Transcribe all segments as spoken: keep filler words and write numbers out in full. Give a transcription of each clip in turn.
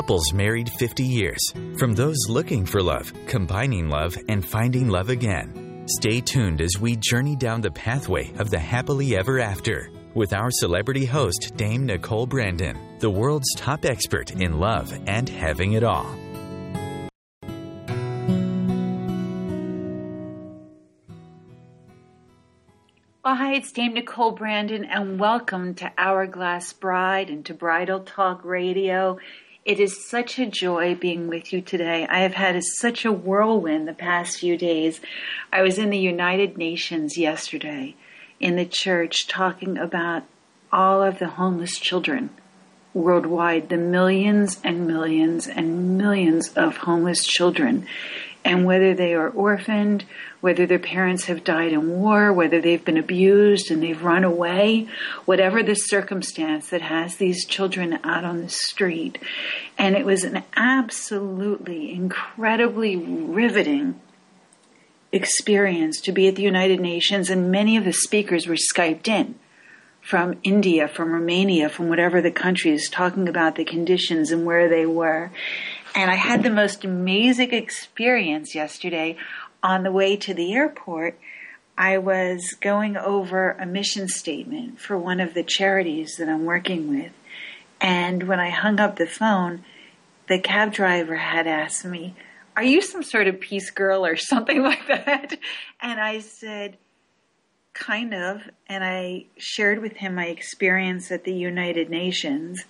Couples married fifty years. From those looking for love, combining love, and finding love again. Stay tuned as we journey down the pathway of the happily ever after with our celebrity host, Dame Nicole Brandon, the world's top expert in love and having it all. Well, hi, it's Dame Nicole Brandon, and welcome to Hourglass Bride and to Bridal Talk Radio. It is such a joy being with you today. I have had a, such a whirlwind the past few days. I was in the United Nations yesterday in the church talking about all of the homeless children worldwide, the millions and millions and millions of homeless children, and whether they are orphaned, whether their parents have died in war, whether they've been abused and they've run away, whatever the circumstance that has these children out on the street. And it was an absolutely incredibly riveting experience to be at the United Nations, and many of the speakers were Skyped in from India, from Romania, from whatever the country is, talking about the conditions and where they were. And I had the most amazing experience yesterday. On the way to the airport, I was going over a mission statement for one of the charities that I'm working with. And when I hung up the phone, the cab driver had asked me, "Are you some sort of peace girl or something like that?" And I said, "Kind of." And I shared with him my experience at the United Nations.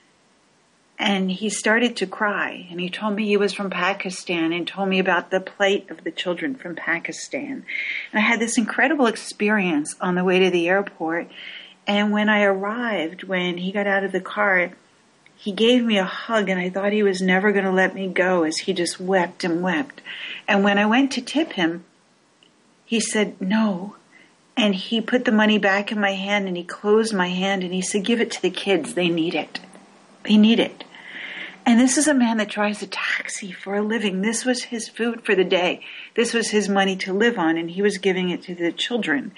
And he started to cry, and he told me he was from Pakistan and told me about the plight of the children from Pakistan. And I had this incredible experience on the way to the airport. And when I arrived, when he got out of the car, he gave me a hug, and I thought he was never going to let me go as he just wept and wept. And when I went to tip him, he said, "No." And he put the money back in my hand, and he closed my hand, and he said, "Give it to the kids. They need it. They need it." And this is a man that drives a taxi for a living. This was his food for the day. This was his money to live on, and he was giving it to the children.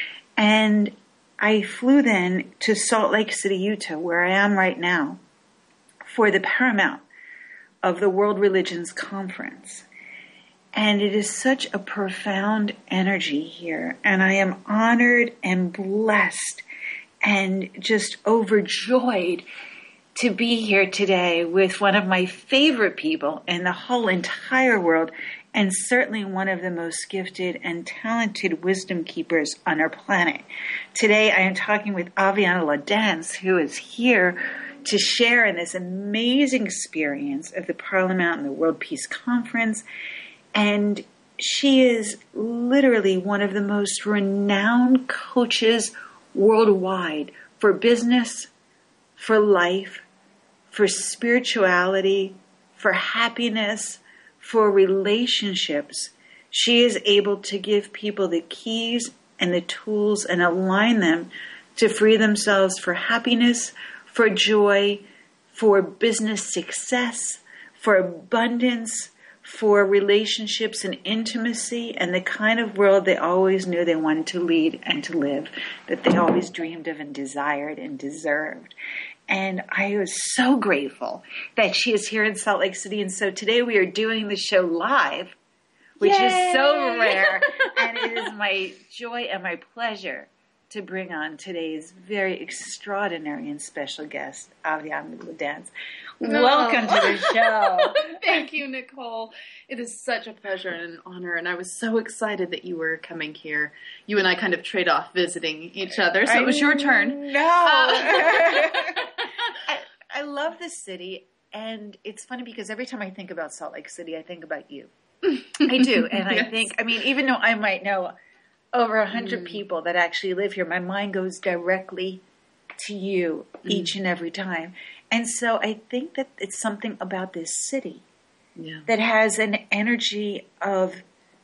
And I flew then to Salt Lake City, Utah, where I am right now, for the paramount of the World Religions Conference. And it is such a profound energy here. And I am honored and blessed and just overjoyed to be here today with one of my favorite people in the whole entire world, and certainly one of the most gifted and talented wisdom keepers on our planet. Today I am talking with Aviana Ladance, who is here to share in this amazing experience of the Parliament and the World Peace Conference. And she is literally one of the most renowned coaches worldwide for business, for life, for spirituality, for happiness, for relationships. She is able to give people the keys and the tools and align them to free themselves for happiness, for joy, for business success, for abundance, for relationships and intimacy, and the kind of world they always knew they wanted to lead and to live, that they always dreamed of and desired and deserved. And I was so grateful that she is here in Salt Lake City. And so today we are doing the show live, which Yay! Is so rare. And it is my joy and my pleasure to bring on today's very extraordinary and special guest, Aviana Ladance. No. Welcome to the show. Thank you, Nicole. It is such a pleasure and an honor, and I was so excited that you were coming here. You and I kind of trade off visiting each other, so I it was your turn. No. Uh, I, I love this city, and it's funny because every time I think about Salt Lake City, I think about you. I do, and yes. I think, I mean, even though I might know over a hundred mm. people that actually live here, my mind goes directly to you mm. each and every time. And so I think that it's something about this city yeah. that has an energy of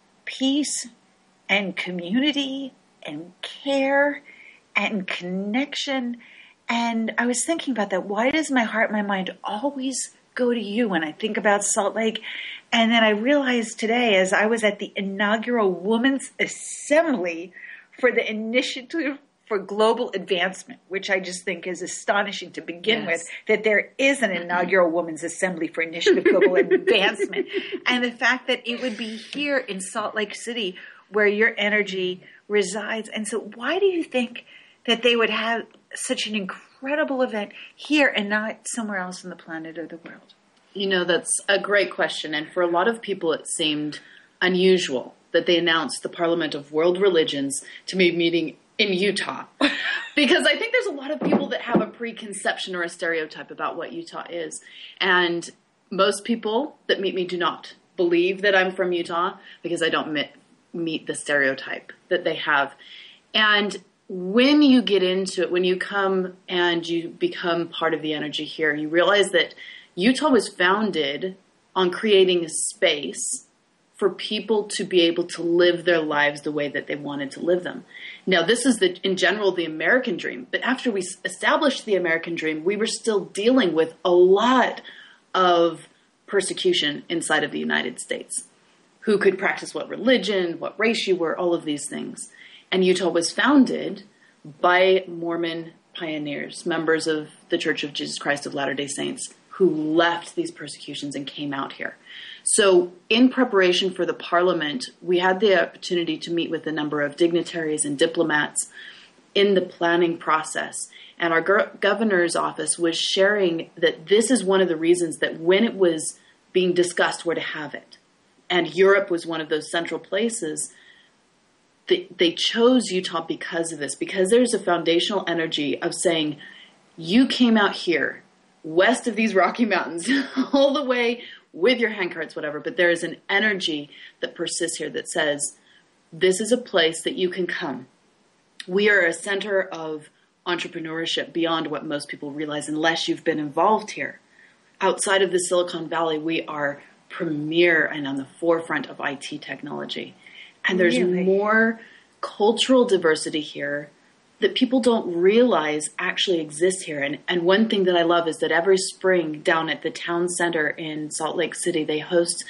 peace and community and care and connection. And I was thinking about that. Why does my heart, my mind always go to you when I think about Salt Lake? And then I realized today, as I was at the inaugural Women's Assembly for the Initiative for global advancement, which I just think is astonishing to begin yes. with, that there is an inaugural Women's Assembly for Initiative Global Advancement. And the fact that it would be here in Salt Lake City where your energy resides. And so why do you think that they would have such an incredible event here and not somewhere else on the planet or the world? You know, that's a great question. And for a lot of people, it seemed unusual that they announced the Parliament of World Religions to be meeting in Utah. Because I think there's a lot of people that have a preconception or a stereotype about what Utah is. And most people that meet me do not believe that I'm from Utah because I don't meet, meet the stereotype that they have. And when you get into it, when you come and you become part of the energy here, you realize that Utah was founded on creating a space for people to be able to live their lives the way that they wanted to live them. Now, this is, the, in general, the American dream. But after we established the American dream, we were still dealing with a lot of persecution inside of the United States. Who could practice what religion, what race you were, all of these things. And Utah was founded by Mormon pioneers, members of the Church of Jesus Christ of Latter-day Saints, who left these persecutions and came out here. So in preparation for the Parliament, we had the opportunity to meet with a number of dignitaries and diplomats in the planning process. And our go- governor's office was sharing that this is one of the reasons that when it was being discussed where to have it, and Europe was one of those central places, they, they chose Utah because of this, because there's a foundational energy of saying, you came out here west of these Rocky Mountains all the way with your handcarts, whatever, but there is an energy that persists here that says, this is a place that you can come. We are a center of entrepreneurship beyond what most people realize unless you've been involved here. Outside of the Silicon Valley, we are premier and on the forefront of I T technology. And there's really? more cultural diversity here that people don't realize actually exists here. And, and one thing that I love is that every spring down at the town center in Salt Lake City, they host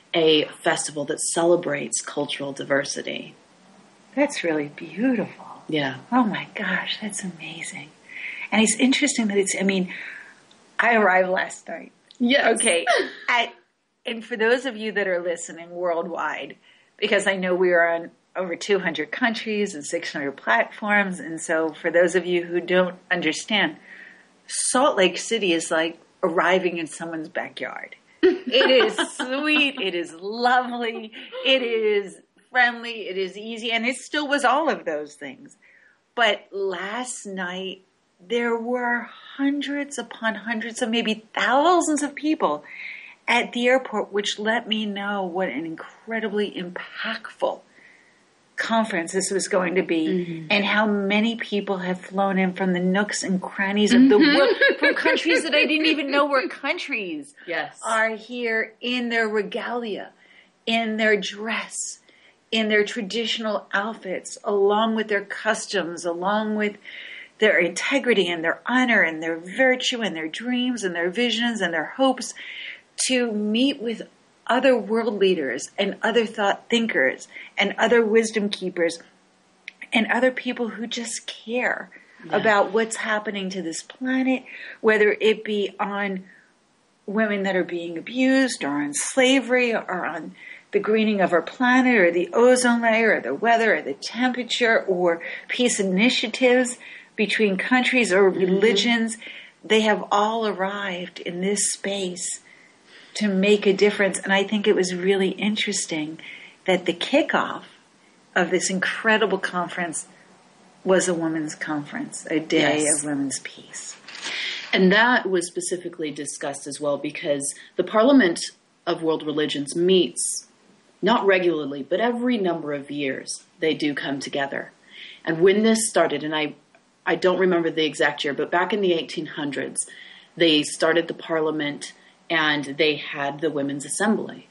a festival that celebrates cultural diversity. That's really beautiful. Yeah. Oh my gosh, that's amazing. And it's interesting that it's, I mean, I arrived last night. Yes. Okay. At, and for those of you that are listening worldwide, because I know we are on over two hundred countries and six hundred platforms. And so for those of you who don't understand, Salt Lake City is like arriving in someone's backyard. It is sweet. It is lovely. It is friendly. It is easy. And it still was all of those things. But last night, there were hundreds upon hundreds of maybe thousands of people at the airport, which let me know what an incredibly impactful conference this was going to be, mm-hmm. and how many people have flown in from the nooks and crannies of the world, from countries that I didn't even know were countries, yes. are here in their regalia, in their dress, in their traditional outfits, along with their customs, along with their integrity and their honor and their virtue and their dreams and their visions and their hopes, to meet with other world leaders and other thought thinkers and other wisdom keepers and other people who just care yeah. about what's happening to this planet, whether it be on women that are being abused or on slavery or on the greening of our planet or the ozone layer or the weather or the temperature or peace initiatives between countries or religions. Mm-hmm. They have all arrived in this space to make a difference. And I think it was really interesting that the kickoff of this incredible conference was a women's conference, a day yes. of women's peace. And that was specifically discussed as well because the Parliament of World Religions meets not regularly, but every number of years they do come together. And when this started, and I, I don't remember the exact year, but back in the eighteen hundreds, they started the Parliament and they had the Women's Assembly.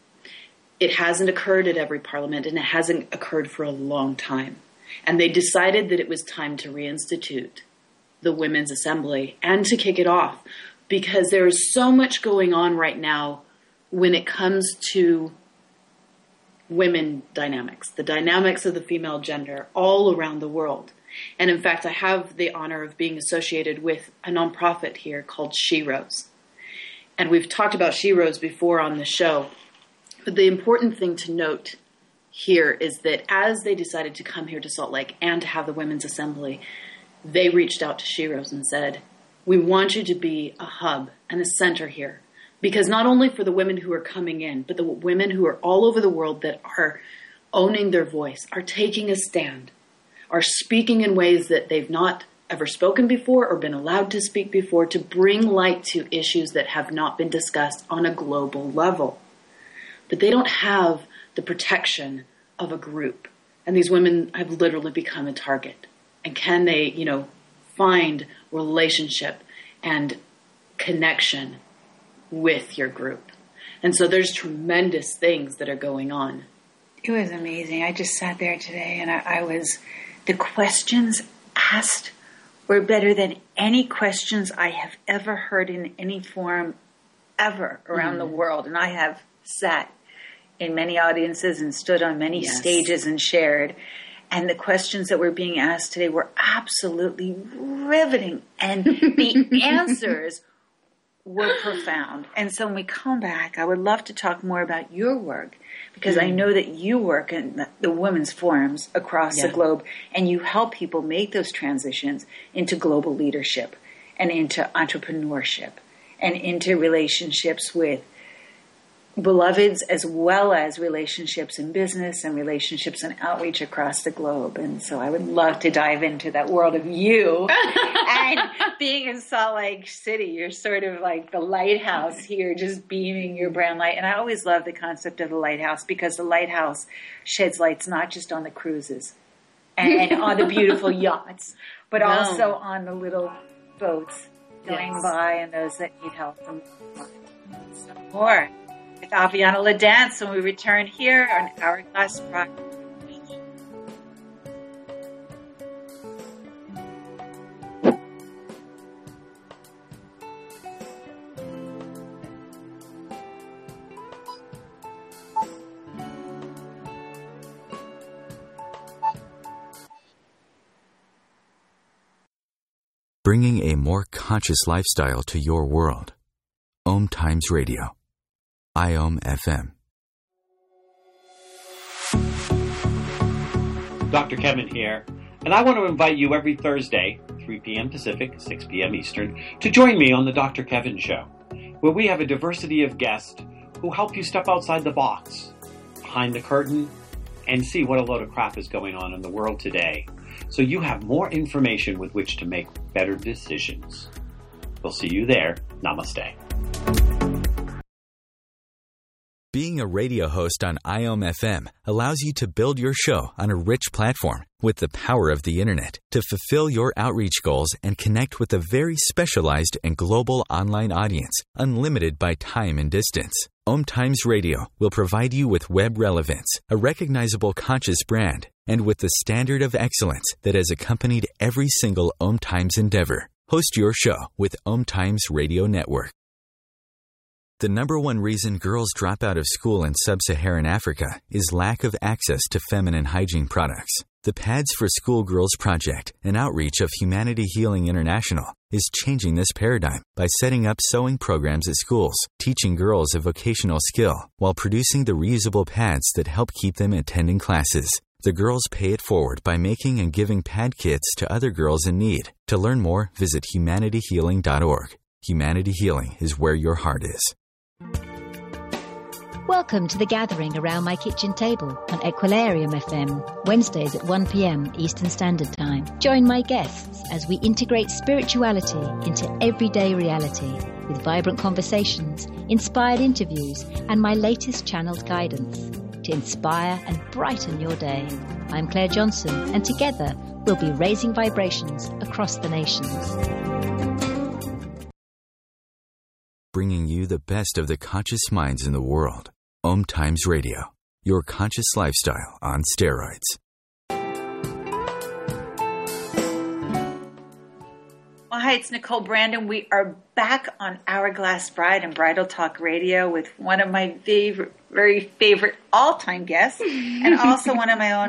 It hasn't occurred at every parliament, and it hasn't occurred for a long time. And they decided that it was time to reinstitute the Women's Assembly and to kick it off, because there is so much going on right now when it comes to women dynamics, the dynamics of the female gender all around the world. And in fact, I have the honor of being associated with a nonprofit here called SheRose. And we've talked about SheRose before on the show. But the important thing to note here is that as they decided to come here to Salt Lake and to have the Women's Assembly, they reached out to SheRose and said, we want you to be a hub and a center here. Because not only for the women who are coming in, but the women who are all over the world that are owning their voice, are taking a stand, are speaking in ways that they've not ever spoken before or been allowed to speak before, to bring light to issues that have not been discussed on a global level. But they don't have the protection of a group. And these women have literally become a target. And can they, you know, find relationship and connection with your group? And so there's tremendous things that are going on. It was amazing. I just sat there today and I, I was, the questions asked were better than any questions I have ever heard in any forum ever around mm. the world. And I have sat in many audiences and stood on many yes. stages and shared. And the questions that were being asked today were absolutely riveting. And the answers were profound. And so when we come back, I would love to talk more about your work, because mm. I know that you work in the, the women's forums across yeah. the globe, and you help people make those transitions into global leadership and into entrepreneurship and into relationships with beloveds, as well as relationships in business and relationships and outreach across the globe. And so I would love to dive into that world of you. And being in Salt Lake City, you're sort of like the lighthouse here, just beaming your brown light. And I always love the concept of the lighthouse, because the lighthouse sheds lights not just on the cruises and, and on the beautiful yachts, but no. also on the little boats going yes. by and those that need help from some more. With Aviana LaDance when we return here on Hourglass Bride. Bringing a more conscious lifestyle to your world. Om Times Radio. I O M F M. Doctor Kevin here, and I want to invite you every Thursday, three p.m. Pacific, six p.m. Eastern, to join me on the Doctor Kevin Show, where we have a diversity of guests who help you step outside the box, behind the curtain, and see what a load of crap is going on in the world today, so you have more information with which to make better decisions. We'll see you there. Namaste. Being a radio host on I O M F M allows you to build your show on a rich platform with the power of the internet to fulfill your outreach goals and connect with a very specialized and global online audience, unlimited by time and distance. Om Times Radio will provide you with web relevance, a recognizable conscious brand, and with the standard of excellence that has accompanied every single Om Times endeavor. Host your show with Om Times Radio Network. The number one reason girls drop out of school in sub-Saharan Africa is lack of access to feminine hygiene products. The Pads for Schoolgirls Project, an outreach of Humanity Healing International, is changing this paradigm by setting up sewing programs at schools, teaching girls a vocational skill, while producing the reusable pads that help keep them attending classes. The girls pay it forward by making and giving pad kits to other girls in need. To learn more, visit humanity healing dot org. Humanity Healing is where your heart is. Welcome to The Gathering Around My Kitchen Table on Equilarium F M, Wednesdays at one p.m. Eastern Standard Time. Join my guests as we integrate spirituality into everyday reality with vibrant conversations, inspired interviews, and my latest channeled guidance to inspire and brighten your day. I'm Claire Johnson, and together we'll be raising vibrations across the nations. Bringing you the best of the conscious minds in the world. Om Times Radio, your conscious lifestyle on steroids. Well, hi, it's Nicole Brandon. We are back on Hourglass Bride and Bridal Talk Radio with one of my favorite, very favorite all-time guests, and also one of my own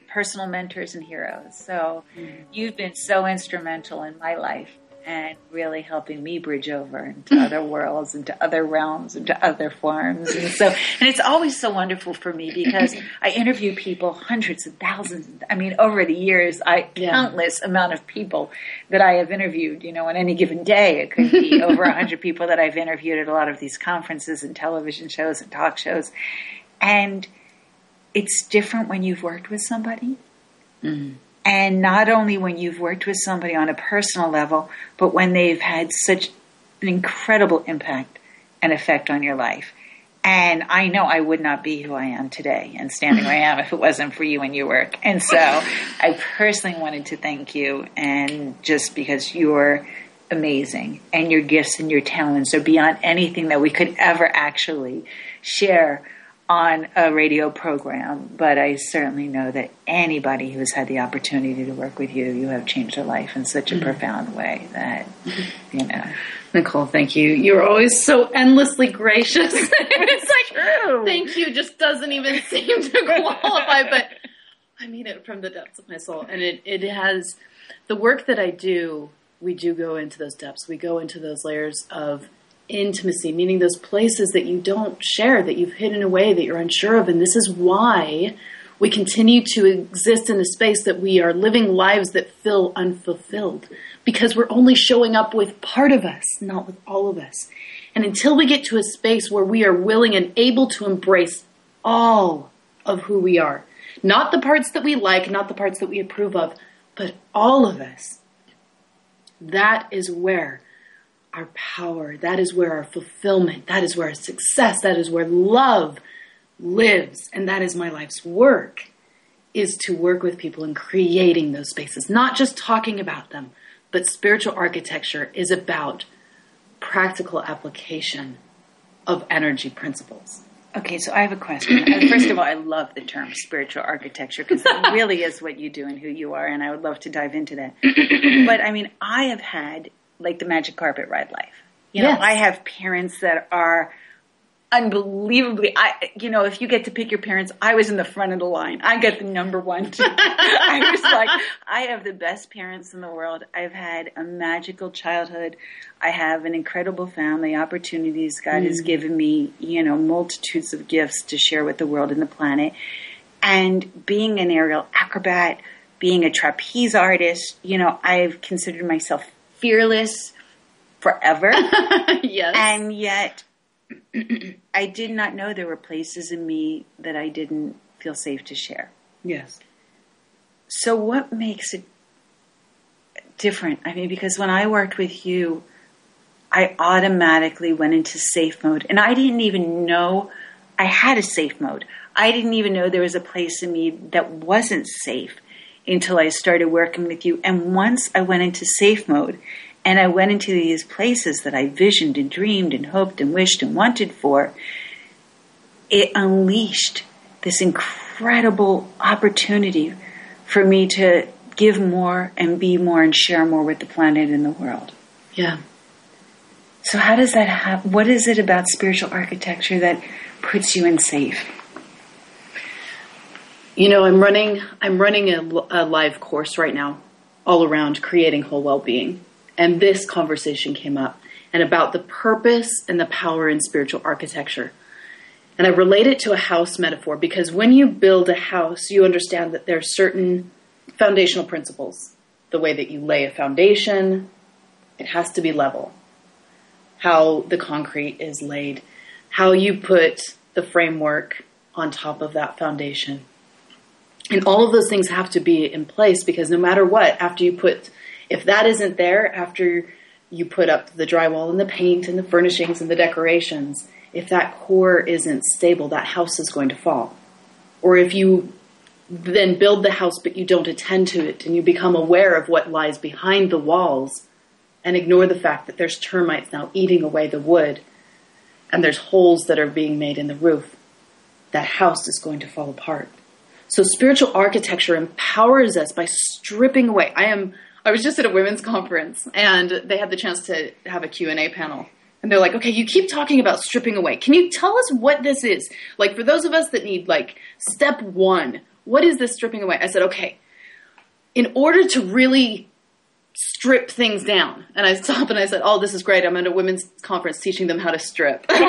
personal mentors and heroes. So mm-hmm. you've been so instrumental in my life and really helping me bridge over into other worlds, into other realms, into other forms. And so, and it's always so wonderful for me because I interview people, hundreds of thousands. I mean, over the years, I yeah. countless amount of people that I have interviewed, you know, on any given day. It could be over a hundred people that I've interviewed at a lot of these conferences and television shows and talk shows. And it's different when you've worked with somebody. Mm-hmm. And not only when you've worked with somebody on a personal level, but when they've had such an incredible impact and effect on your life. And I know I would not be who I am today and standing where I am if it wasn't for you and your work. And so I personally wanted to thank you, and just because you're amazing and your gifts and your talents are beyond anything that we could ever actually share on a radio program. But I certainly know that anybody who has had the opportunity to work with you, you have changed their life in such a mm-hmm. profound way that, you know. Nicole, thank you. You're always so endlessly gracious. It's like, true. Thank you just doesn't even seem to qualify, but I mean it from the depths of my soul. And it, it has, the work that I do, we do go into those depths. We go into those layers of intimacy, meaning those places that you don't share, that you've hidden away, that you're unsure of. And this is why we continue to exist in a space that we are living lives that feel unfulfilled, because we're only showing up with part of us, not with all of us. And until we get to a space where we are willing and able to embrace all of who we are, not the parts that we like, not the parts that we approve of, but all of us, that is where our power, that is where our fulfillment, that is where our success, that is where love lives. And that is my life's work, is to work with people in creating those spaces, not just talking about them, but spiritual architecture is about practical application of energy principles. Okay, so I have a question. First of all, I love the term spiritual architecture because it really is what you do and who you are, and I would love to dive into that. But I mean, I have had like the magic carpet ride life. You know, yes. I have parents that are unbelievably, I, you know, if you get to pick your parents, I was in the front of the line. I got the number one. I was like, I have the best parents in the world. I've had a magical childhood. I have an incredible family, opportunities. God mm. has given me, you know, multitudes of gifts to share with the world and the planet. And being an aerial acrobat, being a trapeze artist, you know, I've considered myself fearless forever. Yes. And yet I did not know there were places in me that I didn't feel safe to share. Yes. So what makes it different? I mean, because when I worked with you, I automatically went into safe mode. And I didn't even know I had a safe mode. I didn't even know there was a place in me that wasn't safe until I started working with you. And once I went into safe mode and I went into these places that I visioned and dreamed and hoped and wished and wanted for, it unleashed this incredible opportunity for me to give more and be more and share more with the planet and the world. Yeah. So how does that happen? What is it about spiritual architecture that puts you in safe? You know, I'm running I'm running a, a live course right now all around creating whole well-being. And this conversation came up, and about the purpose and the power in spiritual architecture. And I relate it to a house metaphor, because when you build a house, you understand that there are certain foundational principles. The way that you lay a foundation, it has to be level. How the concrete is laid, how you put the framework on top of that foundation. And all of those things have to be in place, because no matter what, after you put, if that isn't there, after you put up the drywall and the paint and the furnishings and the decorations, if that core isn't stable, that house is going to fall. Or if you then build the house but you don't attend to it and you become aware of what lies behind the walls and ignore the fact that there's termites now eating away the wood and there's holes that are being made in the roof, that house is going to fall apart. So spiritual architecture empowers us by stripping away. I am. I was just at a women's conference, and they had the chance to have a Q and A panel. And they're like, okay, you keep talking about stripping away. Can you tell us what this is? Like, for those of us that need, like, step one, what is this stripping away? I said, okay, in order to really strip things down. And I stopped and I said, oh, this is great. I'm at a women's conference teaching them how to strip. But this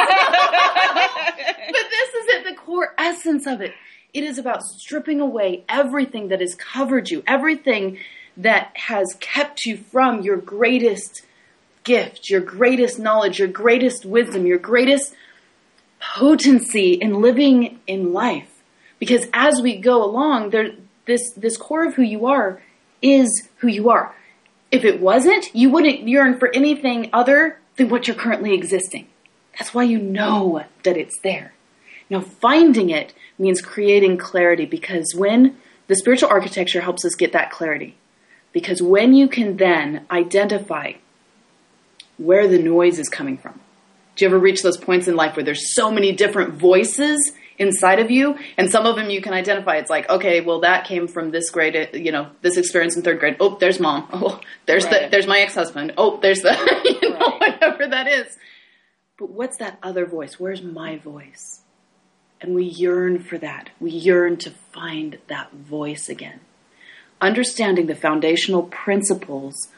is it, the core essence of it. It is about stripping away everything that has covered you, everything that has kept you from your greatest gift, your greatest knowledge, your greatest wisdom, your greatest potency in living in life. Because as we go along, there, this, this core of who you are is who you are. If it wasn't, you wouldn't yearn for anything other than what you're currently existing. That's why you know that it's there. Now, finding it means creating clarity, because when the spiritual architecture helps us get that clarity, because when you can then identify where the noise is coming from. Do you ever reach those points in life where there's so many different voices inside of you, and some of them you can identify? It's like, okay, well, that came from this grade, you know, this experience in third grade. Oh, there's mom. Oh, there's right. the, there's my ex-husband. Oh, there's the, you know, right. whatever that is. But what's that other voice? Where's my voice? And we yearn for that. We yearn to find that voice again. Understanding the foundational principles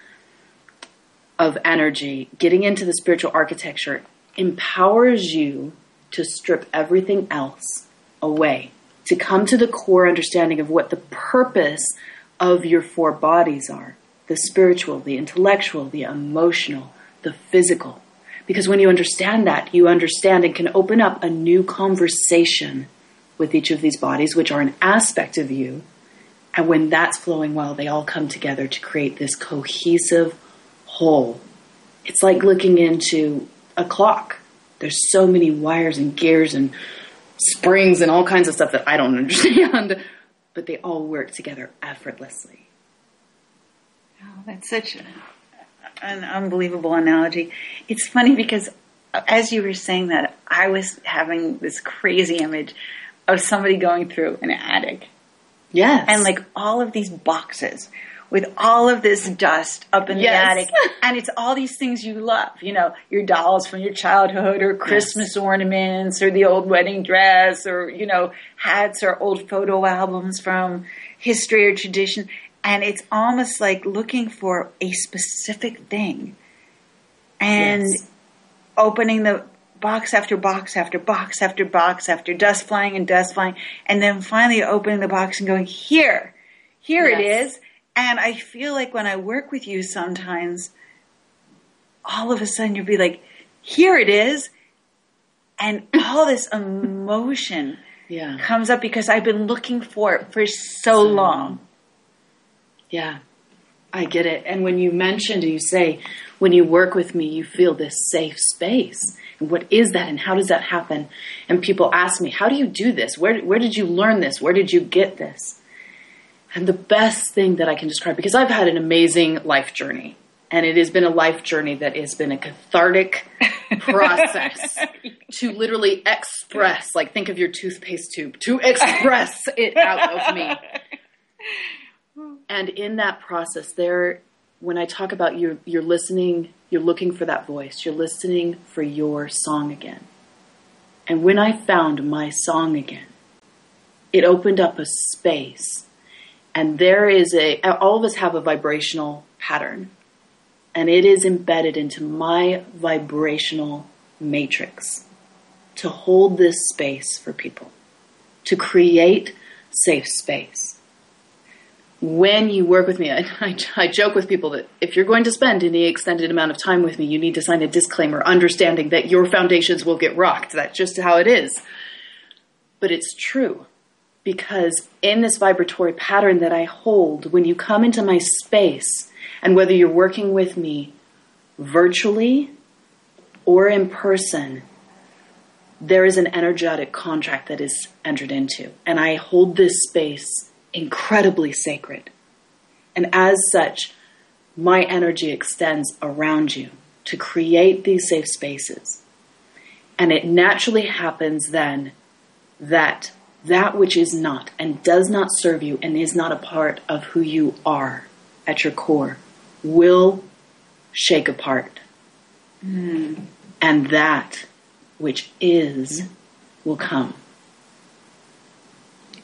of energy, getting into the spiritual architecture, empowers you to strip everything else away, to come to the core understanding of what the purpose of your four bodies are: the spiritual, the intellectual, the emotional, the physical. Because when you understand that, you understand and can open up a new conversation with each of these bodies, which are an aspect of you. And when that's flowing well, they all come together to create this cohesive whole. It's like looking into a clock. There's so many wires and gears and springs and all kinds of stuff that I don't understand, but they all work together effortlessly. Oh, that's such a, an unbelievable analogy. It's funny because as you were saying that, I was having this crazy image of somebody going through an attic. Yes. And like all of these boxes with all of this dust up in yes. the attic. And it's all these things you love, you know, your dolls from your childhood, or Christmas yes. ornaments, or the old wedding dress, or, you know, hats, or old photo albums from history or tradition. And it's almost like looking for a specific thing and yes. opening the box after box after box after box after dust flying and dust flying. And then finally opening the box and going, here, here yes. it is. And I feel like when I work with you sometimes, all of a sudden you'll be like, here it is. And all this emotion yeah. comes up because I've been looking for it for so long. Yeah, I get it. And when you mentioned, you say, when you work with me, you feel this safe space. And what is that? And how does that happen? And people ask me, how do you do this? Where, where did you learn this? Where did you get this? And the best thing that I can describe, because I've had an amazing life journey, and it has been a life journey that has been a cathartic process to literally express, like think of your toothpaste tube, to express it out of me. And in that process there, when I talk about you're, you're listening, you're looking for that voice, you're listening for your song again. And when I found my song again, it opened up a space. And there is a, all of us have a vibrational pattern, and it is embedded into my vibrational matrix to hold this space for people, to create safe space. When you work with me, I, I, I joke with people that if you're going to spend any extended amount of time with me, you need to sign a disclaimer understanding that your foundations will get rocked. That's just how it is. But it's true. Because in this vibratory pattern that I hold, when you come into my space, and whether you're working with me virtually or in person, there is an energetic contract that is entered into. And I hold this space incredibly sacred. And as such, my energy extends around you to create these safe spaces. And it naturally happens then that that which is not and does not serve you and is not a part of who you are at your core will shake apart. Mm. And that which is will come.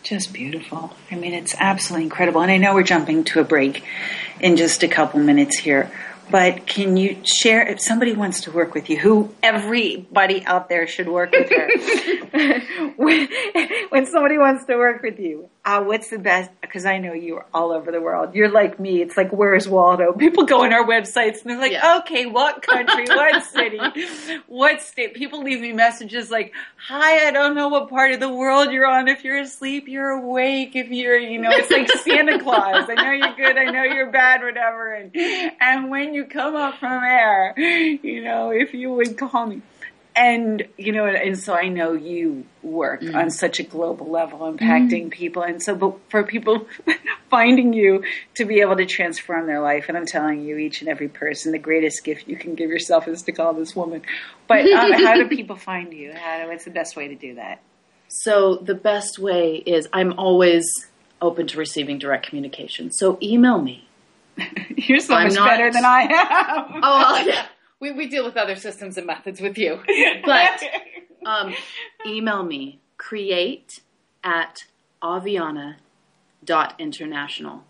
Just beautiful. I mean, it's absolutely incredible. And I know we're jumping to a break in just a couple minutes here. But can you share, if somebody wants to work with you, who everybody out there should work with her, when, when somebody wants to work with you, uh, what's the best, because I know you're all over the world. You're like me. It's like, where's Waldo? People go on our websites and they're like, yeah. okay, what country, what city, what state? People leave me messages like, hi, I don't know what part of the world you're on. If you're asleep, you're awake. If you're, you know, it's like Santa Claus. I know you're good. I know you're bad, whatever. And, and when you come up from air, you know, if you would call me. And, you know, and so I know you work mm-hmm. on such a global level, impacting mm-hmm. people. And so, but for people finding you to be able to transform their life, and I'm telling you, each and every person, the greatest gift you can give yourself is to call this woman. But um, how do people find you? How do, what's the best way to do that? So the best way is I'm always open to receiving direct communication. So email me. You're so I'm much not, better than I am. Oh, well, yeah. We we deal with other systems and methods with you. But um, email me, create at aviana dot international.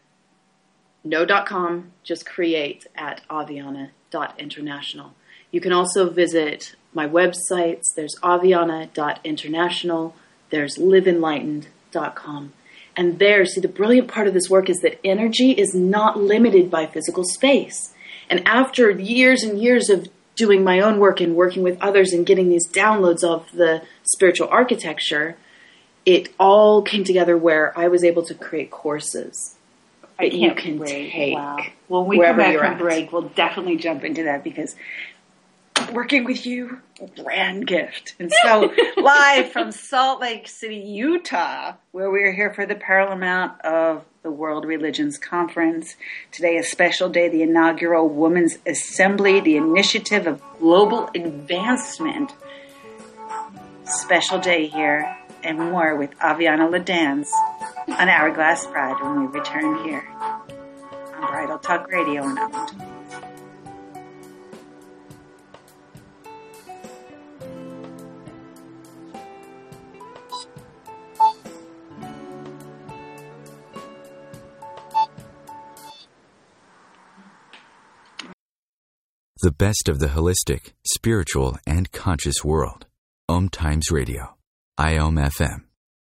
No dot com, just create at aviana dot international. You can also visit my websites. There's aviana dot international. There's live enlightened dot com. And there, see, the brilliant part of this work is that energy is not limited by physical space. And after years and years of doing my own work and working with others and getting these downloads of the spiritual architecture, it all came together where I was able to create courses that you can wait. take. Wow. When we come back from break, we'll definitely jump into that, because working with you, grand gift. And so live from Salt Lake City, Utah, where we're here for the Paramount of the World Religions Conference. Today, a special day, the inaugural Women's Assembly, the Initiative of Global Advancement. Special day here, and more with Aviana Ladans on Hourglass Bride when we return here on Bridal Talk Radio and Owned. The best of the holistic, spiritual, and conscious world. Om Times Radio. I O M F M.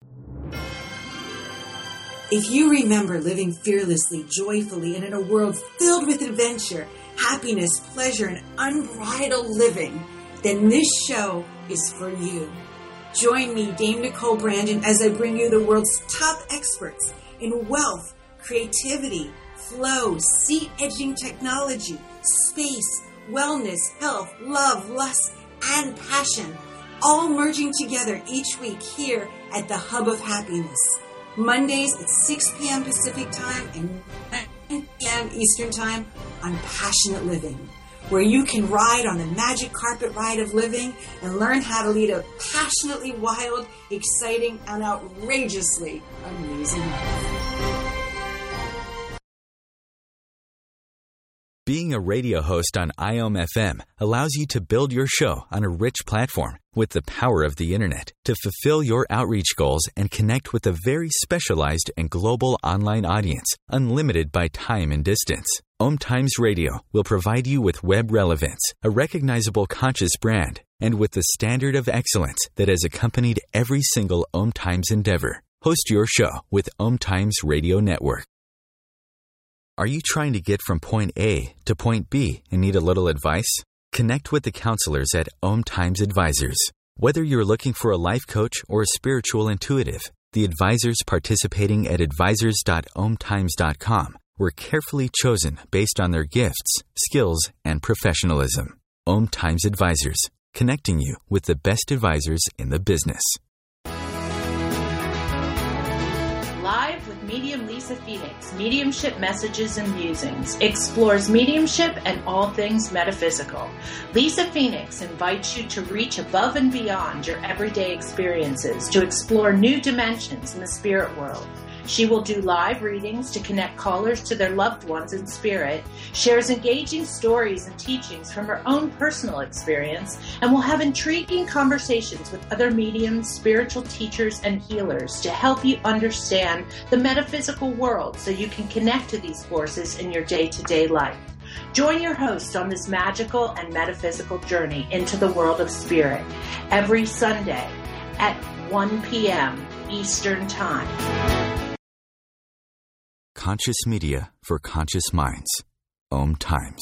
If you remember living fearlessly, joyfully, and in a world filled with adventure, happiness, pleasure, and unbridled living, then this show is for you. Join me, Dame Nicole Brandon, as I bring you the world's top experts in wealth, creativity, flow, seat-edging technology, space, wellness, health, love, lust, and passion, all merging together each week here at the Hub of Happiness. Mondays at six p.m. Pacific Time and nine p.m. Eastern Time on Passionate Living, where you can ride on the magic carpet ride of living and learn how to lead a passionately wild, exciting, and outrageously amazing life. Being a radio host on I O M F M allows you to build your show on a rich platform with the power of the internet to fulfill your outreach goals and connect with a very specialized and global online audience, unlimited by time and distance. Om Times Radio will provide you with web relevance, a recognizable conscious brand, and with the standard of excellence that has accompanied every single Om Times endeavor. Host your show with Om Times Radio Network. Are you trying to get from point A to point B and need a little advice? Connect with the counselors at Om Times Advisors. Whether you're looking for a life coach or a spiritual intuitive, the advisors participating at advisors dot om times dot com were carefully chosen based on their gifts, skills, and professionalism. Om Times Advisors, connecting you with the best advisors in the business. Live with Medium Lisa Phoenix, Mediumship Messages and Musings, explores mediumship and all things metaphysical. Lisa Phoenix invites you to reach above and beyond your everyday experiences, to explore new dimensions in the spirit world. She will do live readings to connect callers to their loved ones in spirit, shares engaging stories and teachings from her own personal experience, and will have intriguing conversations with other mediums, spiritual teachers, and healers to help you understand the metaphysical world so you can connect to these forces in your day-to-day life. Join your host on this magical and metaphysical journey into the world of spirit every Sunday at one p.m. Eastern Time. Conscious media for conscious minds. Om Times.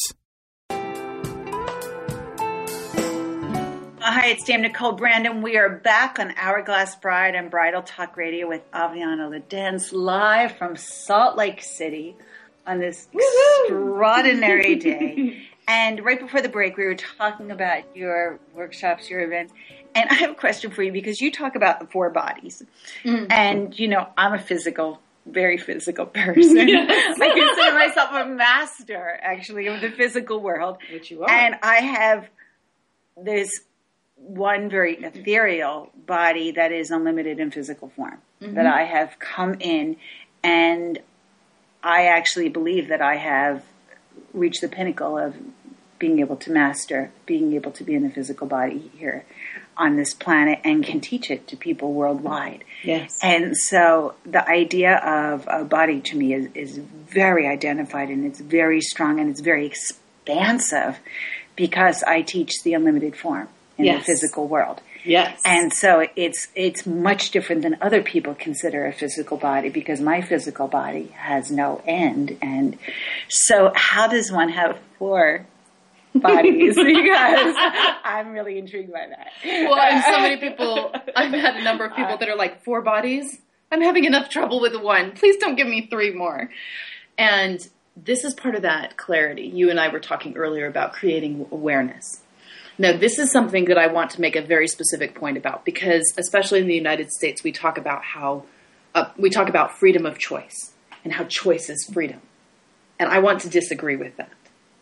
Hi, it's Dame Nicole Brandon. We are back on Hourglass Bride and Bridal Talk Radio with Aviana Ladens, live from Salt Lake City on this extraordinary day. And right before the break, we were talking about your workshops, your events. And I have a question for you because you talk about the four bodies. Mm-hmm. And, you know, I'm a physical, very physical person. Yes. I consider myself a master, actually, of the physical world. Which you are. And I have this one very ethereal body that is unlimited in physical form, mm-hmm. that I have come in, and I actually believe that I have reached the pinnacle of being able to master, being able to be in the physical body here on this planet and can teach it to people worldwide. Yes. And so the idea of a body to me is, is very identified, and it's very strong, and it's very expansive because I teach the unlimited form in yes. the physical world. Yes. And so it's it's much different than other people consider a physical body, because my physical body has no end. And so how does one have four bodies? Because I'm really intrigued by that. Well, and so many people, I've had a number of people that are like, four bodies? I'm having enough trouble with one. Please don't give me three more. And this is part of that clarity. You and I were talking earlier about creating awareness. Now, this is something that I want to make a very specific point about, because especially in the United States, we talk about how, uh, we talk about freedom of choice and how choice is freedom. And I want to disagree with that.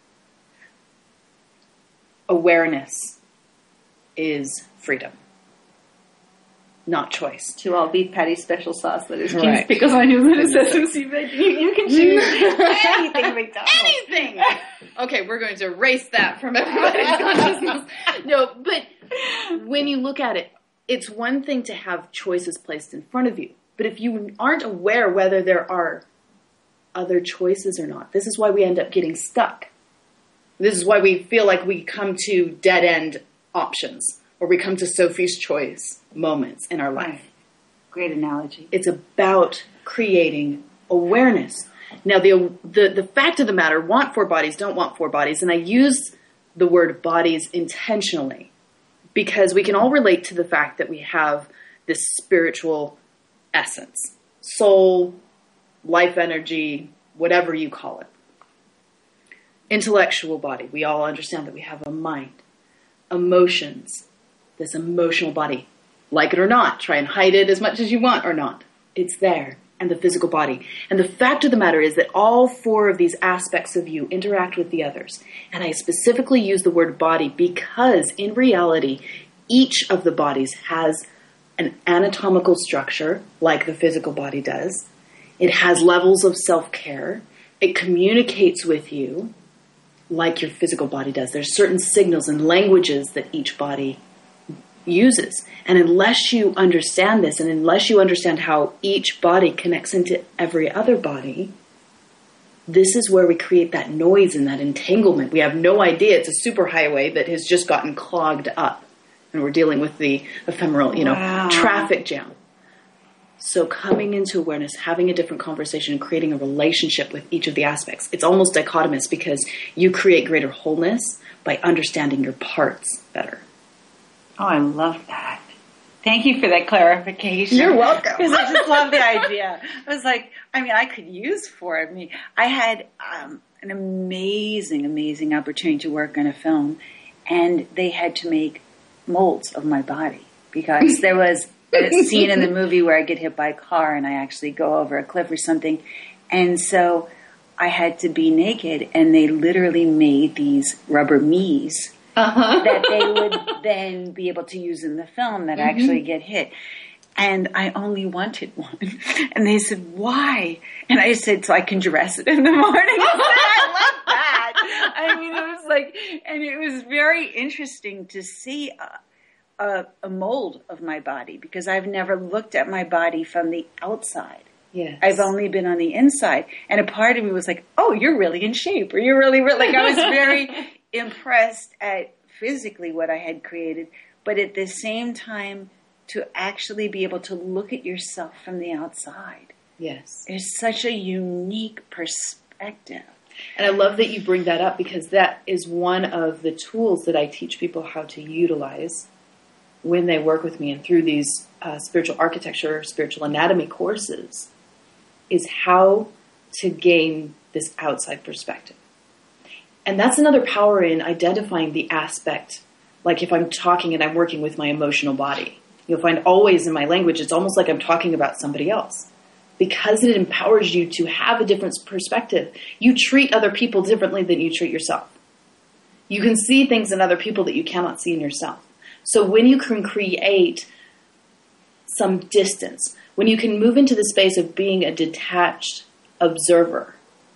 Awareness is freedom, not choice. To all beef patty special sauce that is right. because I knew that it says Susie veggie. You, you can choose anything McDonald's. Anything. Okay, we're going to erase that from everybody's consciousness. No, but when you look at it, it's one thing to have choices placed in front of you. But if you aren't aware whether there are other choices or not, this is why we end up getting stuck. This is why we feel like we come to dead-end options, or we come to Sophie's choice moments in our life. Great analogy. It's about creating awareness. Now, the, the the fact of the matter, want four bodies, don't want four bodies, and I use the word bodies intentionally because we can all relate to the fact that we have this spiritual essence, soul, life energy, whatever you call it. Intellectual body, we all understand that we have a mind. Emotions, this emotional body, like it or not, try and hide it as much as you want or not, it's there. And the physical body. And the fact of the matter is that all four of these aspects of you interact with the others. And I specifically use the word body because in reality, each of the bodies has an anatomical structure like the physical body does. It has levels of self-care. It communicates with you like your physical body does. There's certain signals and languages that each body uses. And unless you understand this, and unless you understand how each body connects into every other body, this is where we create that noise and that entanglement. We have no idea it's a superhighway that has just gotten clogged up. And we're dealing with the ephemeral, you know, wow. traffic jam. So coming into awareness, having a different conversation, and creating a relationship with each of the aspects, it's almost dichotomous because you create greater wholeness by understanding your parts better. Oh, I love that. Thank you for that clarification. You're welcome. Because I just love the idea. I was like, I mean, I could use four of me. I had um, an amazing, amazing opportunity to work on a film, and they had to make molds of my body because there was a scene in the movie where I get hit by a car and I actually go over a cliff or something. And so I had to be naked, and they literally made these rubber me's uh-huh. that they would then be able to use in the film that mm-hmm. actually get hit. And I only wanted one. And they said, why? And I said, so I can dress it in the morning. I love that. I mean, it was like, and it was very interesting to see a, a, a mold of my body, because I've never looked at my body from the outside. Yes. I've only been on the inside. And a part of me was like, oh, you're really in shape. Or you're really, really, like I was very impressed at physically what I had created. But at the same time, to actually be able to look at yourself from the outside. Yes. Is such a unique perspective. And I love that you bring that up, because that is one of the tools that I teach people how to utilize when they work with me and through these uh, spiritual architecture, spiritual anatomy courses, is how to gain this outside perspective. And that's another power in identifying the aspect, like if I'm talking and I'm working with my emotional body. You'll find always in my language, it's almost like I'm talking about somebody else, because it empowers you to have a different perspective. You treat other people differently than you treat yourself. You can see things in other people that you cannot see in yourself. So when you can create some distance, when you can move into the space of being a detached observer,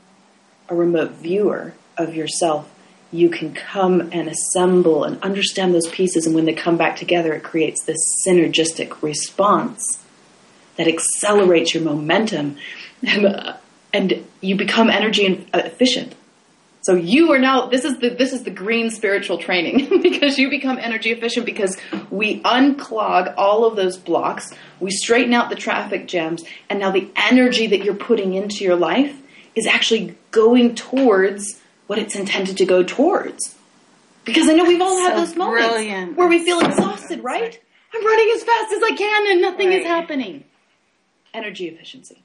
a remote viewer of yourself, you can come and assemble and understand those pieces. And when they come back together, it creates this synergistic response that accelerates your momentum, and, uh, and you become energy efficient. So you are now, this is the, this is the green spiritual training, because you become energy efficient, because we unclog all of those blocks. We straighten out the traffic jams. And now the energy that you're putting into your life is actually going towards what it's intended to go towards. Because I know we've all so had those moments brilliant. where we feel exhausted, right? I'm running as fast as I can and nothing right. is happening. Energy efficiency.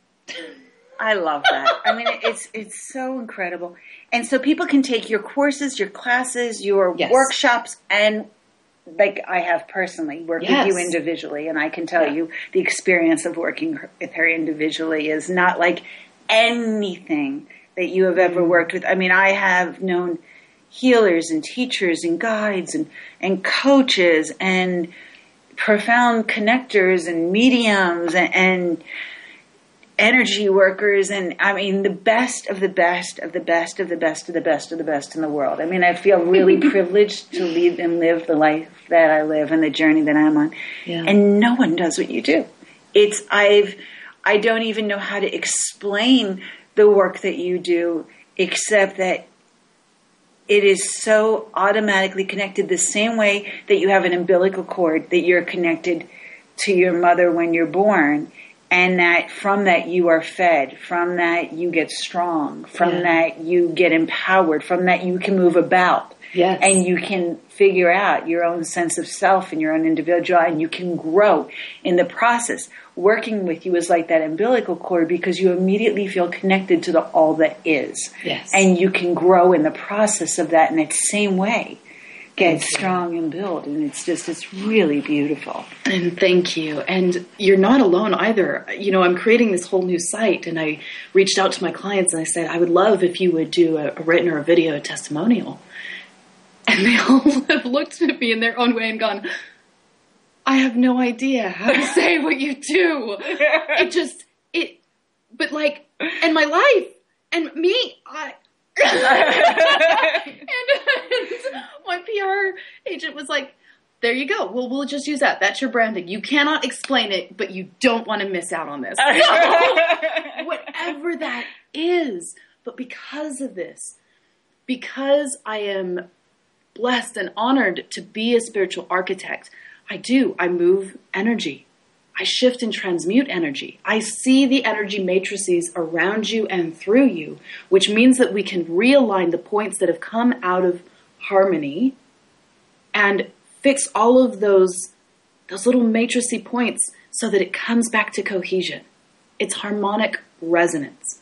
I love that. I mean, it's it's so incredible. And so people can take your courses, your classes, your yes. workshops, and like I have personally worked yes. with you individually, and I can tell yeah. you the experience of working with her individually is not like anything that you have ever worked with. I mean, I have known healers and teachers and guides and, and coaches and profound connectors and mediums and, and energy workers. And I mean, the best of the best of the best of the best of the best of the best in the world. I mean, I feel really privileged to lead and live the life that I live and the journey that I'm on. Yeah. And no one does what you do. It's, I've, I don't even know how to explain the work that you do, except that it is so automatically connected, the same way that you have an umbilical cord, that you're connected to your mother when you're born, and that from that you are fed, from that you get strong, from yeah. that you get empowered, from that you can move about. Yes. And you can figure out your own sense of self and your own individual, and you can grow in the process. Working with you is like that umbilical cord, because you immediately feel connected to the all that is. Yes. And you can grow in the process of that in that same way. Get strong and build. And it's just, it's really beautiful. And thank you. And you're not alone either. You know, I'm creating this whole new site, and I reached out to my clients and I said, I would love if you would do a, a written or a video testimonial. And they all have looked at me in their own way and gone, I have no idea how to say what you do. It just, it, but like, and my life, and me, I, and, and my P R agent was like, there you go. Well, we'll just use that. That's your branding. You cannot explain it, but you don't want to miss out on this. So, whatever that is. But because of this, because I am blessed and honored to be a spiritual architect, I do. I move energy. I shift and transmute energy. I see the energy matrices around you and through you, which means that we can realign the points that have come out of harmony and fix all of those, those little matricey points so that it comes back to cohesion. It's harmonic resonance.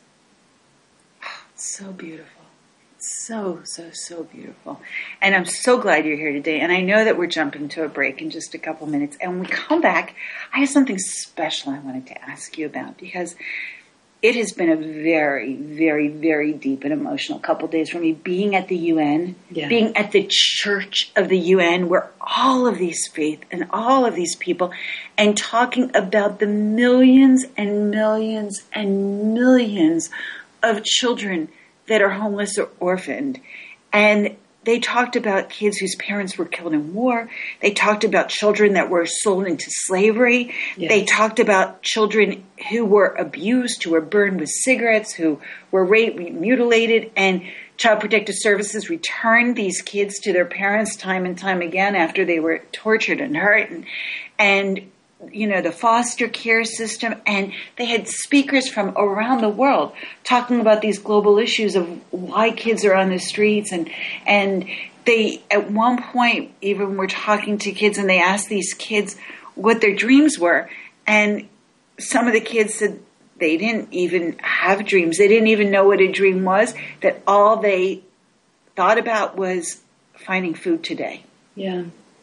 So beautiful. So, so, so beautiful. And I'm so glad you're here today. And I know that we're jumping to a break in just a couple minutes. And when we come back, I have something special I wanted to ask you about, because it has been a very, very, very deep and emotional couple of days for me, being at the U N, yeah. being at the church of the U N, where all of these faith and all of these people, and talking about the millions and millions and millions of children that are homeless or orphaned. And they talked about kids whose parents were killed in war. They talked about children that were sold into slavery. Yes. They talked about children who were abused, who were burned with cigarettes, who were raped, mutilated, and Child Protective Services returned these kids to their parents time and time again after they were tortured and hurt. And, and you know, the foster care system, and they had speakers from around the world talking about these global issues of why kids are on the streets. And, and they, at one point, even were talking to kids, and they asked these kids what their dreams were. And some of the kids said they didn't even have dreams. They didn't even know what a dream was, that all they thought about was finding food today. Yeah.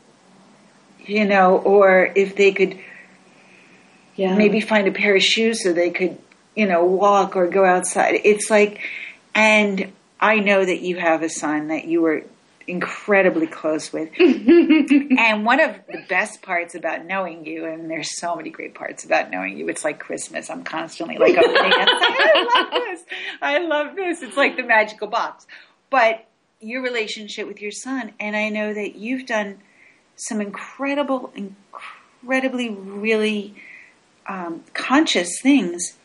You know, or if they could yeah. maybe find a pair of shoes so they could, you know, walk or go outside. It's like, and I know that you have a son that you were incredibly close with. And one of the best parts about knowing you, and there's so many great parts about knowing you, it's like Christmas. I'm constantly like, opening it. I love this. I love this. It's like the magical box. But your relationship with your son, and I know that you've done some incredible, incredibly, really um, conscious things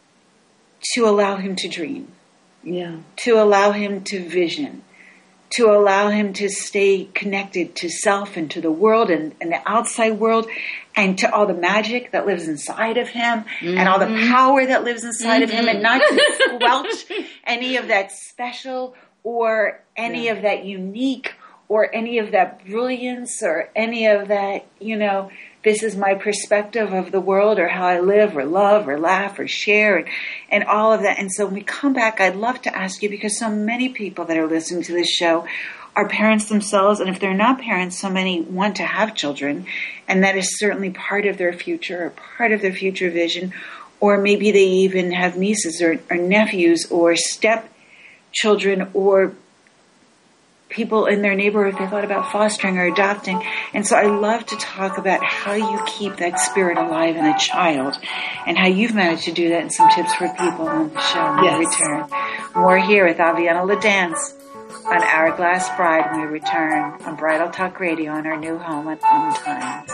to allow him to dream. Yeah. To allow him to vision. To allow him to stay connected to self and to the world and, and the outside world, and to all the magic that lives inside of him, mm-hmm. and all the power that lives inside mm-hmm. of him, and not to squelch any of that special or any yeah. of that unique or any of that brilliance or any of that, you know, this is my perspective of the world or how I live or love or laugh or share and, and all of that. And so when we come back, I'd love to ask you, because so many people that are listening to this show are parents themselves. And if they're not parents, so many want to have children. And that is certainly part of their future or part of their future vision. Or maybe they even have nieces or, or nephews or stepchildren or people in their neighborhood they thought about fostering or adopting. And so I love to talk about how you keep that spirit alive in a child and how you've managed to do that, and some tips for people on the show when yes. we return. More here with Aviana LaDance on Hourglass Bride when we return on Bridal Talk Radio on our new home at Om Times.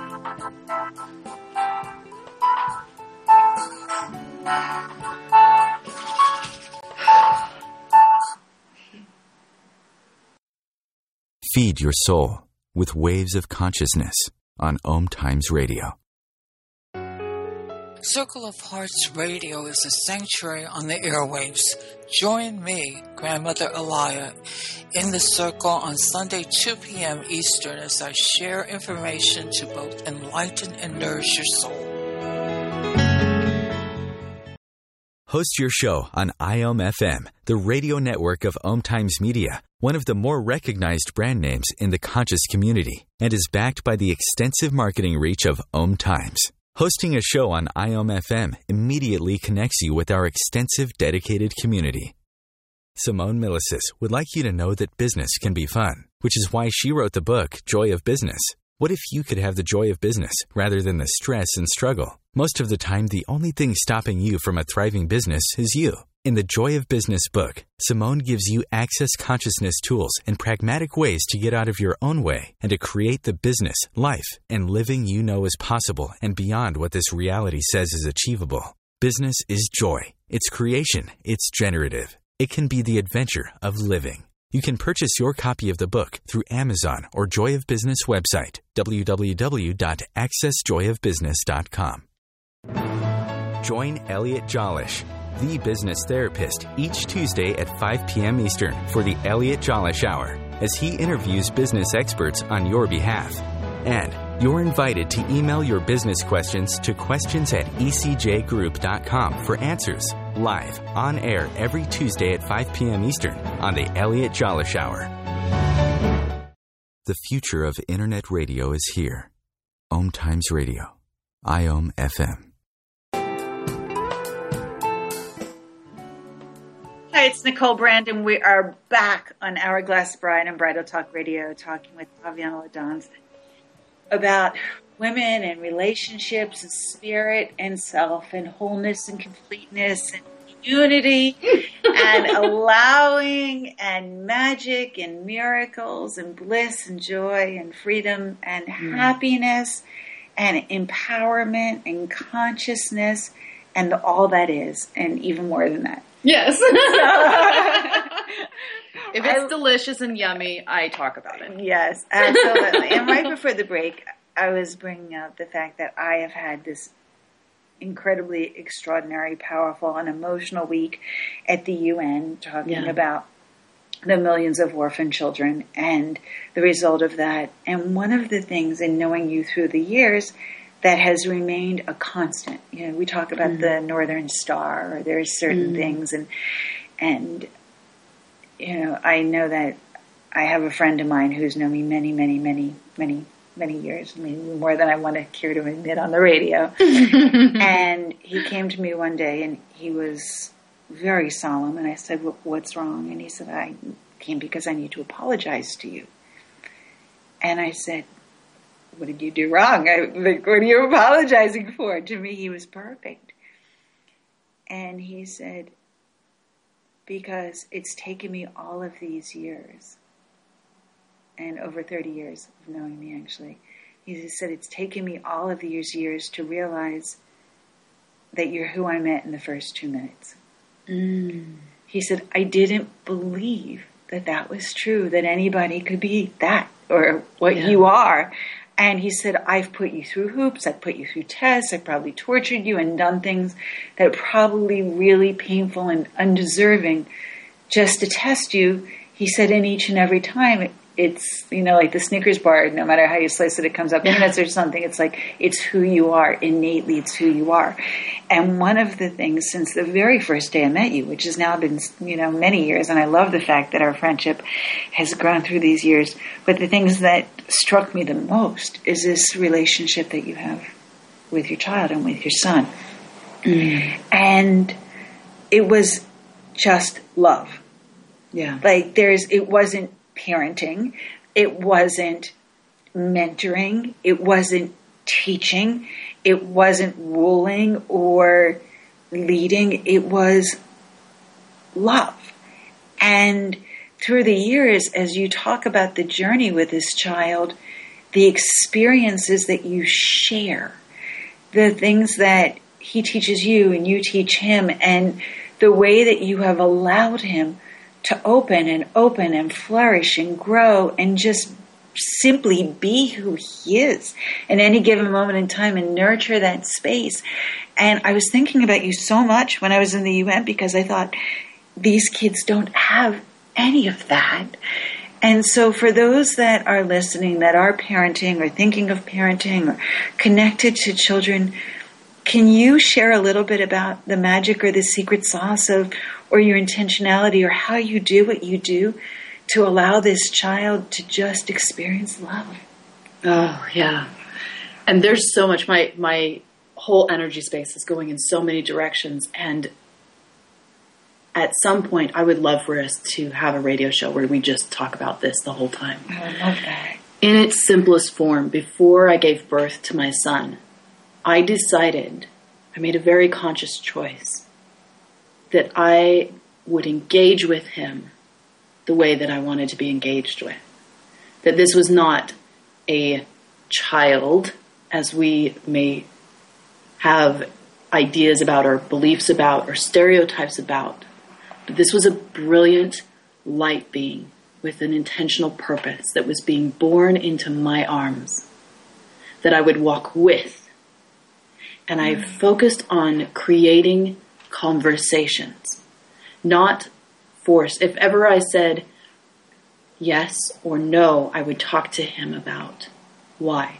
Feed your soul with Waves of Consciousness on Om Times Radio. Circle of Hearts Radio is a sanctuary on the airwaves. Join me, Grandmother Elia, in the circle on Sunday, two p.m. Eastern, as I share information to both enlighten and nourish your soul. Host your show on I O M F M, the radio network of Om Times Media, one of the more recognized brand names in the conscious community, and is backed by the extensive marketing reach of Om Times. Hosting a show on I O M F M immediately connects you with our extensive dedicated community. Simone Milasas would like you to know that business can be fun, which is why she wrote the book, Joy of Business. What if you could have the joy of business rather than the stress and struggle? Most of the time, the only thing stopping you from a thriving business is you. In the Joy of Business book, Simone gives you access consciousness tools and pragmatic ways to get out of your own way and to create the business, life, and living you know is possible and beyond what this reality says is achievable. Business is joy. It's creation. It's generative. It can be the adventure of living. You can purchase your copy of the book through Amazon or Joy of Business website, w w w dot access joy of business dot com. Join Elliot Jolish, the business therapist, each Tuesday at five p.m. Eastern for the Elliot Jolish Hour, as he interviews business experts on your behalf. And you're invited to email your business questions to questions at e c j group dot com for answers, live, on air every Tuesday at five p.m. Eastern on the Elliot Jolish Hour. The future of Internet radio is here. Om Times Radio. I O M F M. Hi, it's Nicole Brandon. We are back on Hourglass Bride and Bridal Talk Radio, talking with Aviana Ladons about women and relationships and spirit and self and wholeness and completeness and unity and allowing and magic and miracles and bliss and joy and freedom and mm. happiness and empowerment and consciousness and all that is, and even more than that. Yes. If it's I, delicious and yummy, I talk about it. Yes, absolutely. And right before the break, I was bringing up the fact that I have had this incredibly extraordinary, powerful, and emotional week at the U N talking yeah. about the millions of orphan children and the result of that. And one of the things in knowing you through the years that has remained a constant, you know, we talk about mm-hmm. the Northern Star, or there's certain mm-hmm. things, and and you know, I know that I have a friend of mine who's known me many, many, many, many, many years, maybe more than I want to care to admit on the radio. And he came to me one day, and he was very solemn, and I said, well, what's wrong? And he said, I came because I need to apologize to you. And I said, what did you do wrong? I, like, what are you apologizing for? To me, he was perfect. And he said, because it's taken me all of these years, and over thirty years of knowing me, actually, he said, it's taken me all of these years to realize that you're who I met in the first two minutes. Mm. He said, I didn't believe that that was true, that anybody could be that, or what yeah. you are. And he said, I've put you through hoops, I've put you through tests, I've probably tortured you and done things that are probably really painful and undeserving just to test you. He said, and each and every time, it, it's, you know, like the Snickers bar, no matter how you slice it, it comes up peanuts or something. It's like, it's who you are, innately, it's who you are. And one of the things since the very first day I met you, which has now been, you know, many years, and I love the fact that our friendship has grown through these years, but the things that struck me the most is this relationship that you have with your child and with your son. Mm. And it was just love. Yeah. Like there's, it wasn't parenting, it wasn't mentoring, it wasn't teaching, it wasn't ruling or leading, it was love. And through the years, as you talk about the journey with this child, the experiences that you share, the things that he teaches you and you teach him, and the way that you have allowed him to open and open and flourish and grow and just simply be who he is in any given moment in time and nurture that space. And I was thinking about you so much when I was in the U N because I thought these kids don't have any of that. And so for those that are listening, that are parenting or thinking of parenting or connected to children, can you share a little bit about the magic or the secret sauce of, or your intentionality, or how you do what you do to allow this child to just experience love? Oh, yeah. And there's so much, my, my whole energy space is going in so many directions. And at some point, I would love for us to have a radio show where we just talk about this the whole time. I love that. In its simplest form, before I gave birth to my son, I decided, I made a very conscious choice that I would engage with him the way that I wanted to be engaged with. That this was not a child, as we may have ideas about or beliefs about or stereotypes about, but this was a brilliant light being with an intentional purpose that was being born into my arms, that I would walk with. And I focused on creating conversations, not force. If ever I said yes or no, I would talk to him about why.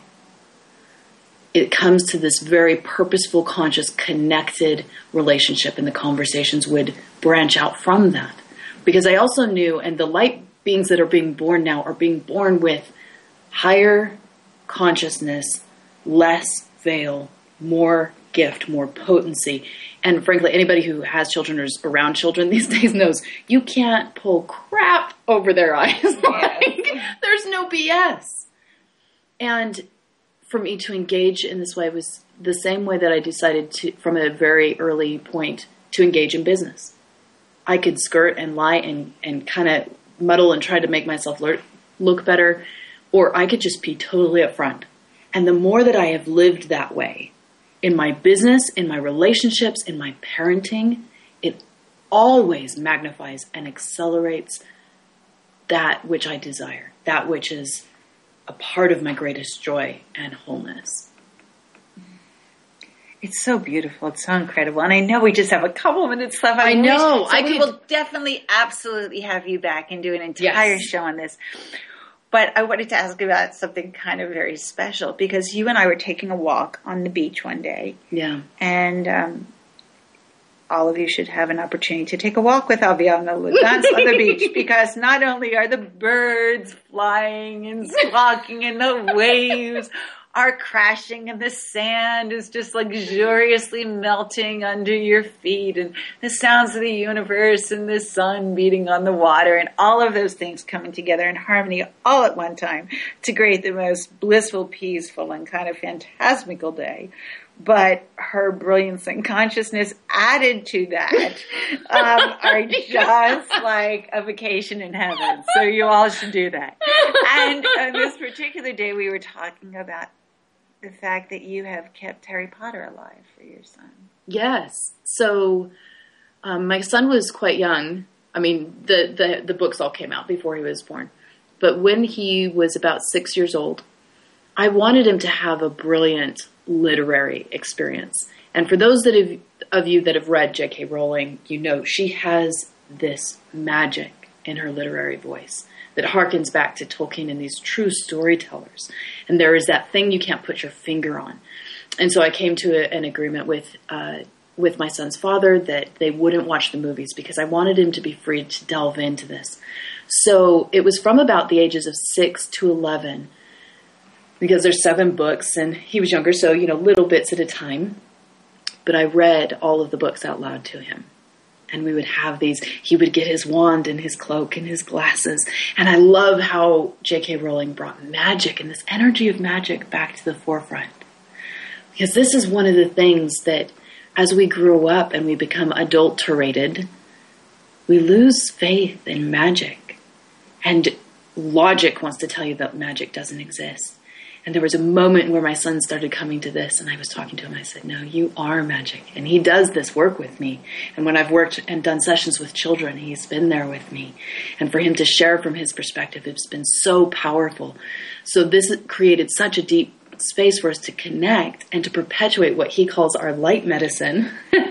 It comes to this very purposeful, conscious, connected relationship, and the conversations would branch out from that. Because I also knew, and the light beings that are being born now are being born with higher consciousness, less veil, more gift, more potency. And frankly, anybody who has children or is around children these days knows you can't pull crap over their eyes. Like, there's no B S. And for me to engage in this way was the same way that I decided to, from a very early point, to engage in business. I could skirt and lie and, and kind of muddle and try to make myself look better, or I could just be totally upfront. And the more that I have lived that way, in my business, in my relationships, in my parenting, it always magnifies and accelerates that which I desire, that which is a part of my greatest joy and wholeness. It's so beautiful. It's so incredible. And I know we just have a couple minutes left. I, I know. Wish, so I we could... will definitely, absolutely have you back and do an entire yes. show on this. But I wanted to ask about something kind of very special, because you and I were taking a walk on the beach one day. Yeah. And um, all of you should have an opportunity to take a walk with Albiana Lutz on the beach, because not only are the birds flying and squawking and the waves are crashing and the sand is just luxuriously melting under your feet, and the sounds of the universe and the sun beating on the water and all of those things coming together in harmony all at one time to create the most blissful, peaceful, and kind of phantasmical day. But her brilliance and consciousness added to that um, are just like a vacation in heaven. So you all should do that. And on this particular day, we were talking about the fact that you have kept Harry Potter alive for your son. Yes. So um, my son was quite young. I mean, the, the, the books all came out before he was born. But when he was about six years old, I wanted him to have a brilliant literary experience. And for those that have, of you that have read J K Rowling, you know she has this magic in her literary voice that harkens back to Tolkien and these true storytellers. And there is that thing you can't put your finger on. And so I came to a, an agreement with uh, with my son's father that they wouldn't watch the movies because I wanted him to be free to delve into this. So it was from about the ages of six to eleven, because there's seven books and he was younger, so, you know, little bits at a time. But I read all of the books out loud to him. And we would have these, he would get his wand and his cloak and his glasses. And I love how J K Rowling brought magic and this energy of magic back to the forefront. Because this is one of the things that as we grow up and we become adulterated, we lose faith in magic. And logic wants to tell you that magic doesn't exist. And there was a moment where my son started coming to this, and I was talking to him. I said, no, you are magic. And he does this work with me. And when I've worked and done sessions with children, he's been there with me. And for him to share from his perspective, it's been so powerful. So this created such a deep space for us to connect and to perpetuate what he calls our light medicine.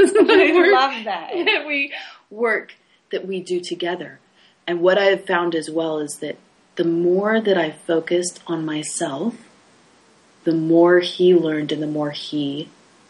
I love that. That we work that we do together. And what I have found as well is that the more that I focused on myself, the more he learned and the more he,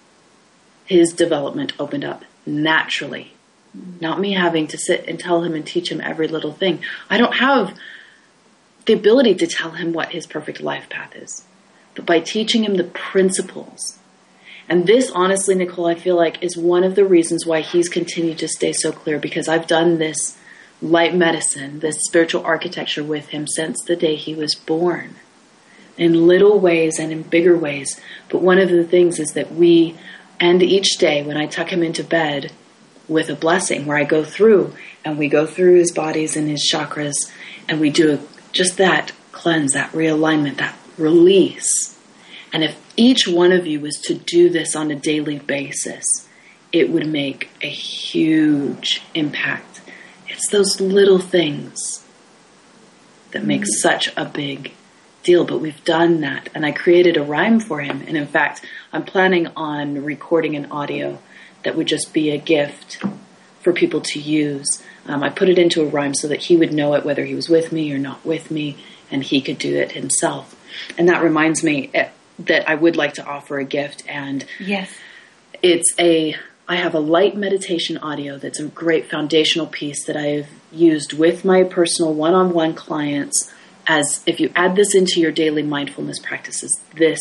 his development opened up naturally. Not me having to sit and tell him and teach him every little thing. I don't have the ability to tell him what his perfect life path is. But by teaching him the principles. And this, honestly, Nicole, I feel like is one of the reasons why he's continued to stay so clear, because I've done this light medicine, this spiritual architecture with him since the day he was born. In little ways and in bigger ways. But one of the things is that we end each day when I tuck him into bed with a blessing where I go through and we go through his bodies and his chakras and we do just that cleanse, that realignment, that release. And if each one of you was to do this on a daily basis, it would make a huge impact. It's those little things that make such a big deal, but we've done that. And I created a rhyme for him. And in fact, I'm planning on recording an audio that would just be a gift for people to use. Um, I put it into a rhyme so that he would know it whether he was with me or not with me, and he could do it himself. And that reminds me that I would like to offer a gift. And yes, it's a, I have a light meditation audio that's a great foundational piece that I've used with my personal one-on-one clients. As if you add this into your daily mindfulness practices, this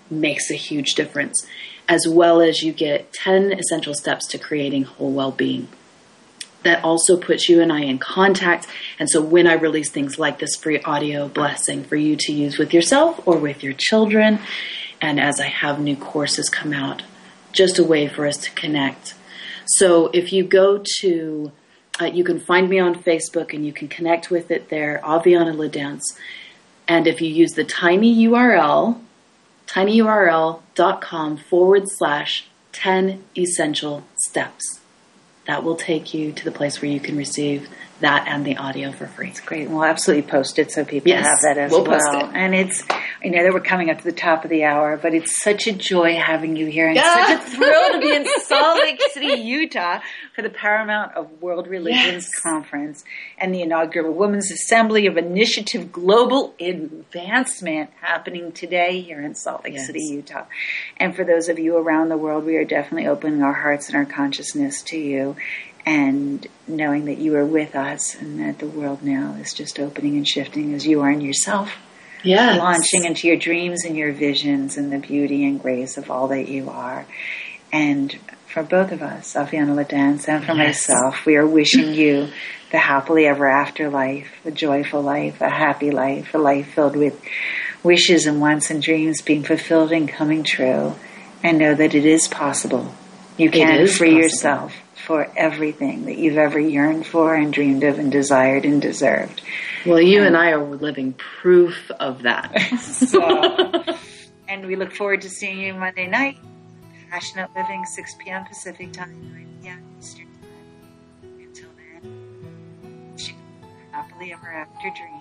makes a huge difference, as well as you get ten essential steps to creating whole well-being. That also puts you and I in contact. And so when I release things like this free audio blessing for you to use with yourself or with your children, and as I have new courses come out, just a way for us to connect. So if you go to, uh, you can find me on Facebook and you can connect with it there, Aviana LaDance. And if you use the tiny U R L, tinyurl.com forward slash 10 essential steps. That will take you to the place where you can receive that and the audio for free. It's great. We'll absolutely post it so people yes, have that as we'll well. Post it. And it's, I know that we're coming up to the top of the hour, but it's such a joy having you here and yeah. such a thrill to be in Salt Lake City, Utah for the Paramount of World Religions yes. Conference and the inaugural Women's Assembly of Initiative Global Advancement happening today here in Salt Lake yes. City, Utah. And for those of you around the world, we are definitely opening our hearts and our consciousness to you. And knowing that you are with us and that the world now is just opening and shifting as you are in yourself. Yes. Launching into your dreams and your visions and the beauty and grace of all that you are. And for both of us, Aviana LaDance, and for yes. myself, we are wishing you the happily ever after life, a joyful life, a happy life, a life filled with wishes and wants and dreams being fulfilled and coming true. And know that it is possible. You can free possible. yourself for everything that you've ever yearned for and dreamed of and desired and deserved. Well, you and, and I are living proof of that. So, and we look forward to seeing you Monday night. Passionate Living, six p.m. Pacific Time, nine p.m. Eastern Time. Until then, happily ever after dreams.